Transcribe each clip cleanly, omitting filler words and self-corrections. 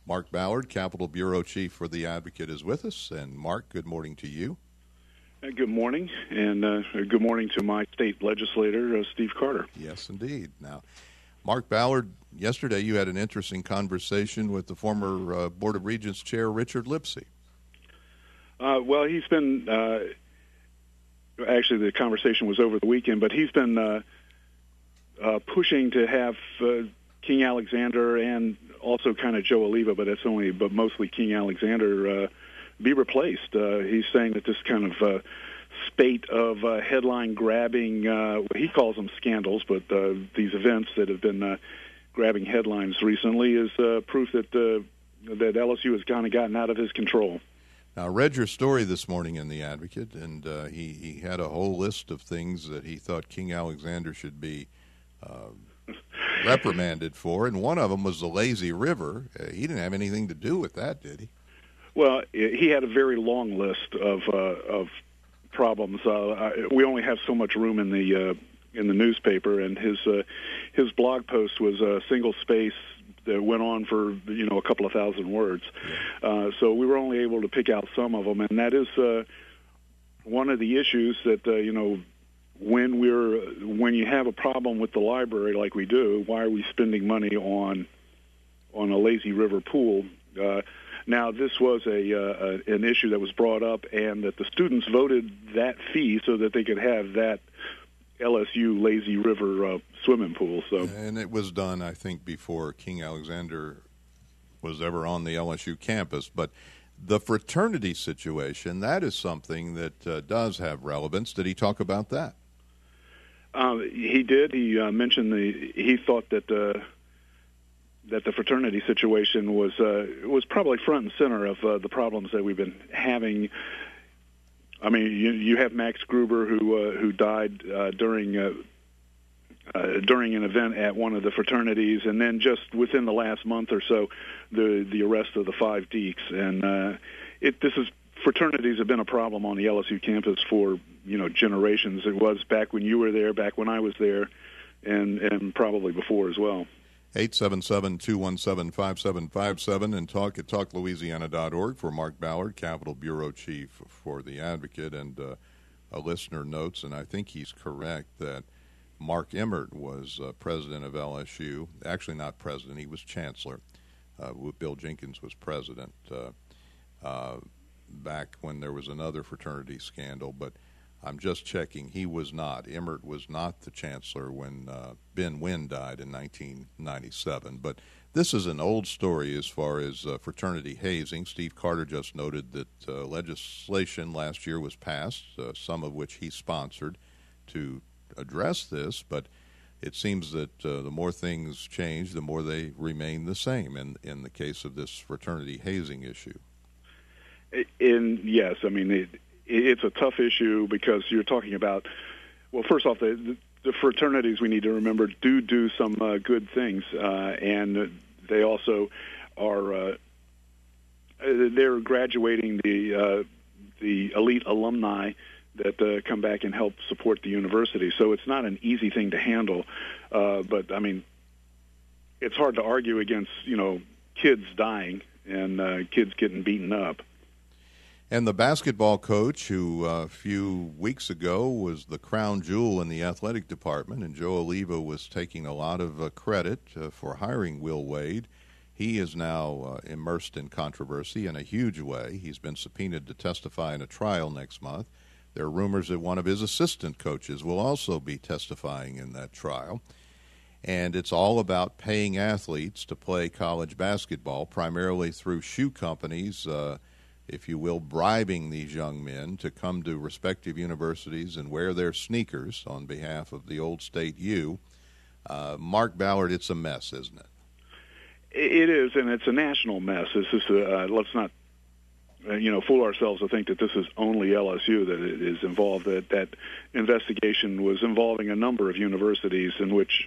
Mark Ballard, Capitol Bureau Chief for The Advocate, is with us. And Mark, good morning to you. Good morning, and good morning to my state legislator, Steve Carter. Yes, indeed. Now, Mark Ballard, yesterday you had an interesting conversation with the former Board of Regents Chair, Richard Lipsey. Well, he's been, actually the conversation was over the weekend, but he's been pushing to have King Alexander and also kind of Joe Oliva, but mostly King Alexander be replaced. He's saying that this kind of spate of headline-grabbing, he calls them scandals, but these events that have been grabbing headlines recently is proof that that LSU has kind of gotten out of his control. Now, I read your story this morning in The Advocate, and he had a whole list of things that he thought King Alexander should be reprimanded for, and one of them was the lazy river. He didn't have anything to do with that, did he? Well, he had a very long list of problems. We only have so much room in the newspaper, and his blog post was a single space that went on for a couple of thousand words. So we were only able to pick out some of them, and that is one of the issues that when you have a problem with the library like we do, why are we spending money on a lazy river pool? Now, this was an issue that was brought up, and that the students voted that fee so that they could have that LSU lazy river swimming pool. And it was done, I think, before King Alexander was ever on the LSU campus. But the fraternity situation, that is something that does have relevance. Did he talk about that? He did. He mentioned he thought that the fraternity situation was probably front and center of the problems that we've been having. I mean, you have Max Gruber who died during an event at one of the fraternities, and then just within the last month or so, the arrest of the 5 Deeks. And fraternities have been a problem on the LSU campus for generations. It was back when you were there, back when I was there, and probably before as well. 877-217-5757 and talk at talklouisiana.org for Mark Ballard, Capitol Bureau Chief for The Advocate. And a listener notes, and I think he's correct, that Mark Emmert was president of LSU. Actually not president, he was chancellor. Bill Jenkins was president back when there was another fraternity scandal, but I'm just checking. He was not. Emmert was not the chancellor when Ben Wynn died in 1997. But this is an old story as far as fraternity hazing. Steve Carter just noted that legislation last year was passed, some of which he sponsored, to address this. But it seems that the more things change, the more they remain the same in the case of this fraternity hazing issue. Yes, I mean, it's a tough issue because you're talking about, well, first off, the fraternities, we need to remember, do some good things, and they also are they're graduating the elite alumni that come back and help support the university. So it's not an easy thing to handle, but I mean, it's hard to argue against kids dying and kids getting beaten up. And the basketball coach who a few weeks ago was the crown jewel in the athletic department, and Joe Oliva was taking a lot of credit for hiring Will Wade, he is now immersed in controversy in a huge way. He's been subpoenaed to testify in a trial next month. There are rumors that one of his assistant coaches will also be testifying in that trial. And it's all about paying athletes to play college basketball, primarily through shoe companies, if you will, bribing these young men to come to respective universities and wear their sneakers on behalf of the old State U. Mark Ballard, it's a mess, isn't it? It is, and it's a national mess. This is let's not fool ourselves to think that this is only LSU that it is involved. That investigation was involving a number of universities in which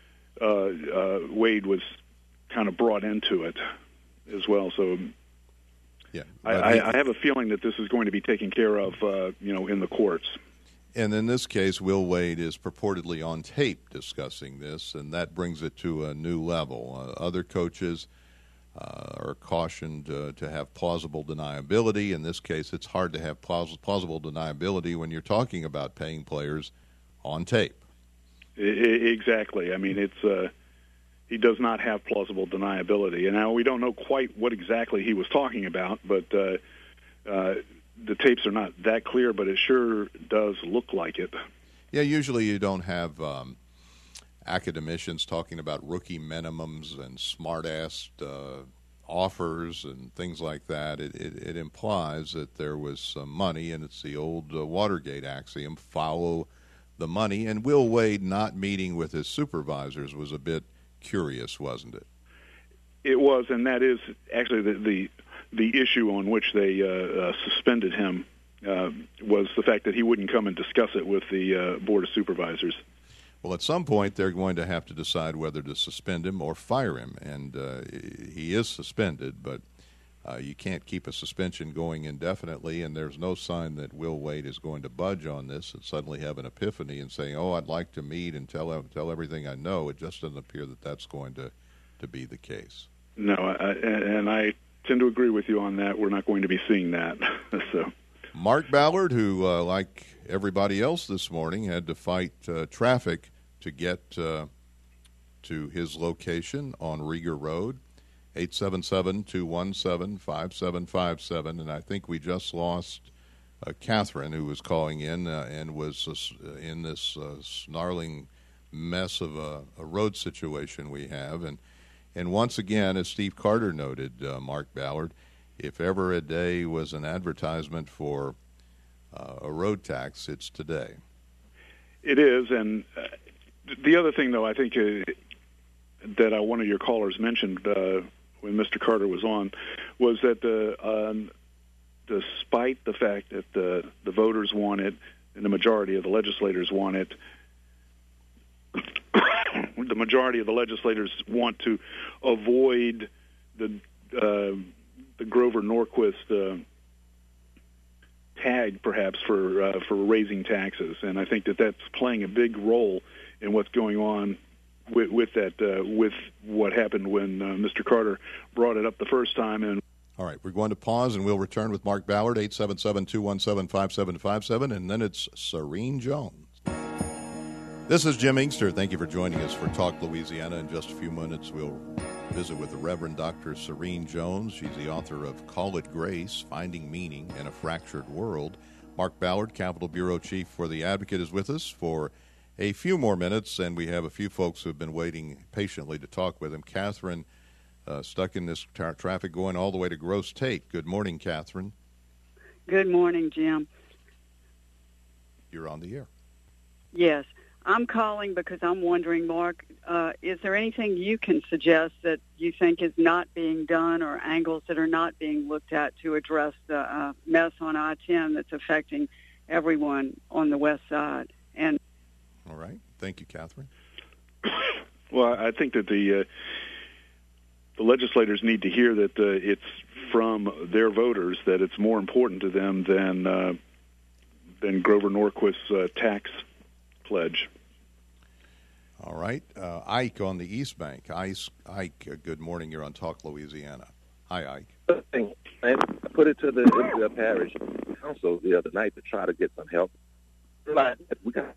Wade was kind of brought into it as well. So yeah, I have a feeling that this is going to be taken care of, in the courts. And in this case, Will Wade is purportedly on tape discussing this, and that brings it to a new level. Other coaches are cautioned to have plausible deniability. In this case, it's hard to have plausible deniability when you're talking about paying players on tape. Exactly. I mean, he does not have plausible deniability. And now we don't know quite what exactly he was talking about, but the tapes are not that clear, but it sure does look like it. Yeah, usually you don't have academicians talking about rookie minimums and smart-ass offers and things like that. It implies that there was some money, and it's the old Watergate axiom, follow the money. And Will Wade not meeting with his supervisors was a bit curious, wasn't it? It was, and that is actually the issue on which they suspended him was the fact that he wouldn't come and discuss it with the Board of Supervisors. Well, at some point, they're going to have to decide whether to suspend him or fire him, and he is suspended, but you can't keep a suspension going indefinitely, and there's no sign that Will Wade is going to budge on this and suddenly have an epiphany and say, oh, I'd like to meet and tell everything I know. It just doesn't appear that that's going to be the case. No, and I tend to agree with you on that. We're not going to be seeing that. So, Mark Ballard, who, like everybody else this morning, had to fight traffic to get to his location on Rieger Road, 877-217-5757. And I think we just lost Catherine, who was calling in and was in this snarling mess of a road situation we have. And once again, as Steve Carter noted, Mark Ballard, if ever a day was an advertisement for a road tax, it's today. It is, and the other thing, though, I think that one of your callers mentioned when Mr. Carter was on was that despite the fact that the voters want it and the majority of the legislators want it, the majority of the legislators want to avoid the Grover Norquist tag, perhaps, for raising taxes, and I think that that's playing a big role in what's going on with that with what happened when Mr. Carter brought it up the first time. And all right, we're going to pause, and we'll return with Mark Ballard, 877-217-5757, and then it's Serene Jones. This is Jim Inkster. Thank you for joining us for Talk Louisiana. In just a few minutes, we'll visit with the Reverend Dr. Serene Jones. She's the author of Call It Grace, Finding Meaning in a Fractured World. Mark Ballard, Capitol Bureau Chief for The Advocate, is with us for a few more minutes, and we have a few folks who have been waiting patiently to talk with him. Catherine, stuck in this traffic going all the way to Gross Tate. Good morning, Catherine. Good morning, Jim. You're on the air. Yes. I'm calling because I'm wondering, Mark, is there anything you can suggest that you think is not being done or angles that are not being looked at to address the mess on I-10 that's affecting everyone on the west side? And all right. Thank you, Catherine. Well, I think that the legislators need to hear that it's from their voters that it's more important to them than Grover Norquist's tax pledge. All right. Ike on the East Bank. Ike, good morning. You're on Talk Louisiana. Hi, Ike. I put it to the parish council the other night to try to get some help. We got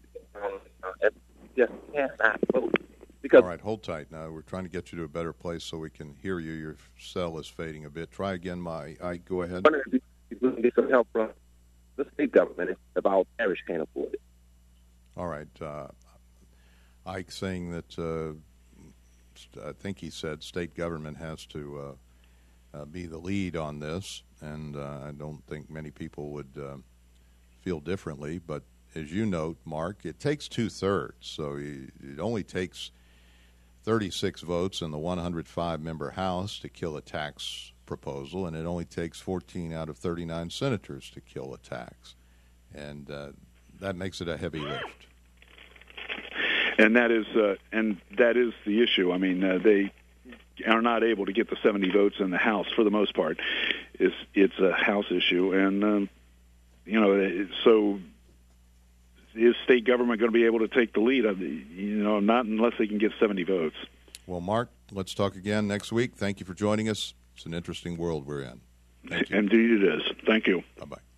just cannot vote. Because all right, hold tight. Now we're trying to get you to a better place so we can hear you. Your cell is fading a bit. Try again, Ike. Go ahead. I wonder if we can get some help from the state government if our parish can't afford it. All right. Ike saying that I think he said state government has to be the lead on this, and I don't think many people would feel differently. But as you note, Mark, it takes 2/3, so it only takes 36 votes in the 105-member House to kill a tax proposal, and it only takes 14 out of 39 senators to kill a tax, and that makes it a heavy lift. And that is the issue. I mean, they are not able to get the 70 votes in the House for the most part. It's a House issue, and so is state government going to be able to take the lead? Not unless they can get 70 votes. Well, Mark, Let's talk again next week. Thank you for joining us. It's an interesting world we're in. Thank you. Indeed it is. Thank you. Bye-bye.